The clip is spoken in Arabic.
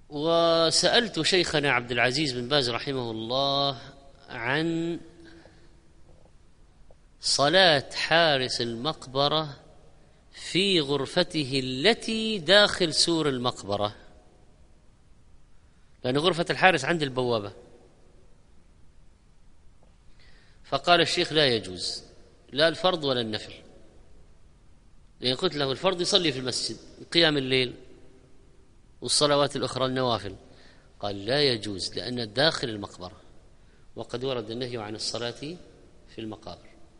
وسألت شيخنا عبد العزيز بن باز رحمه الله عن صلاة حارس المقبرة في غرفته التي داخل سور المقبرة، لأن غرفة الحارس عند البوابة. فقال الشيخ لا يجوز لا الفرض ولا النفل، لأن قلت له الفرض يصلي في المسجد قيام الليل والصلوات الأخرى النوافل. قال لا يجوز لأن داخل المقبرة، وقد ورد النهي عن الصلاة في المقابر.